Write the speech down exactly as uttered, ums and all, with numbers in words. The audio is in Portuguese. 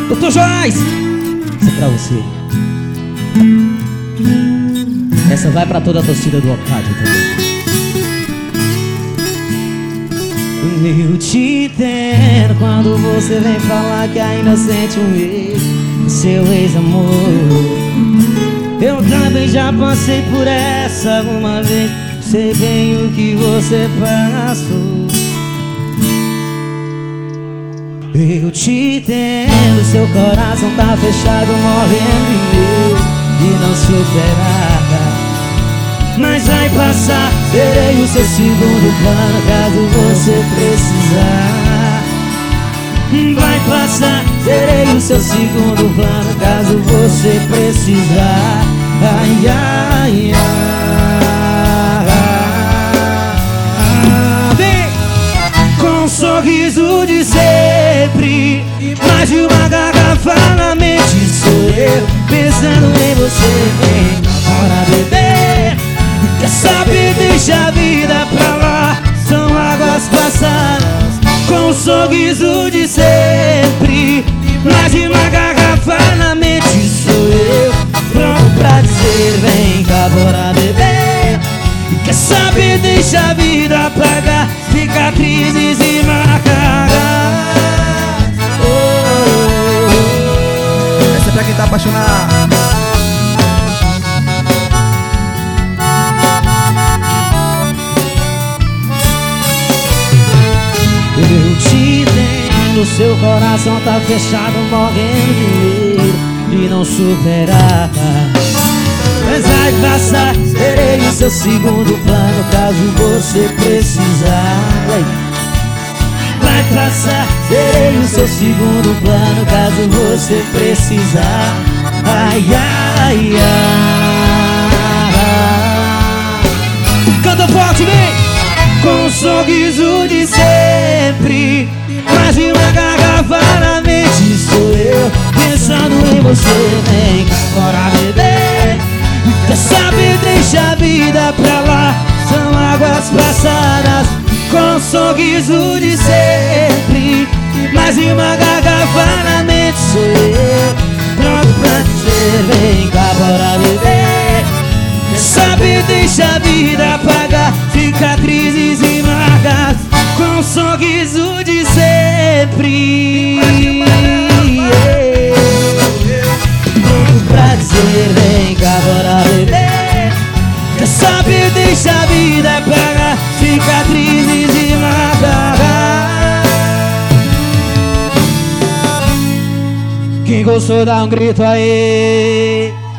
doutor Joás, essa é pra você. Essa vai pra toda a torcida do Ocádio também. Eu te entendo quando você vem falar que ainda sente um ex, seu ex-amor. Eu também já passei por essa alguma vez, sei bem o que você passou. Eu te entendo, seu coração tá fechado, morrendo de medo de não superar. Mas vai passar, serei o seu segundo plano caso você precisar. Vai passar, serei o seu segundo plano caso você precisar. Ai, ai, ai. Vem com um sorriso de sempre, mais de uma garrafa na mente sou eu, pensando em você. Vem, bora beber. Quer saber, deixa a vida pra lá, são águas passadas. Com um sorriso de sempre, mais de uma garrafa na mente sou eu, pronto pra dizer vem cá, bora beber. Quer saber, deixa a vida apagar cicatrizes e marcas. Oh, oh, oh. Essa é pra quem tá apaixonado. Eu te entendo, seu coração tá fechado, morrendo de medo de não superar. Mas vai passar, serei o seu segundo plano caso você precisar. Vai passar, serei o seu segundo plano caso você precisar. Ai, ai, ai. Canta forte, vem! Com um sorriso de sempre, mais de uma garrafa na mente sou eu, pensando em você. Vem cá, bora beber. Quer saber, deixa a vida pra lá, são águas passadas. Com um sorriso de sempre, mais de uma garrafa na mente sou eu, pronto pra dizer vem cá, bora beber. Quer saber, deixa a vida apagar cicatrizes e marcas, com um sorriso de sempre. Pronto pra dizer vem cá, bora beber. Quer saber, deixa a vida apagar cicatrizes e marcas. Quem gostou dá um grito aí.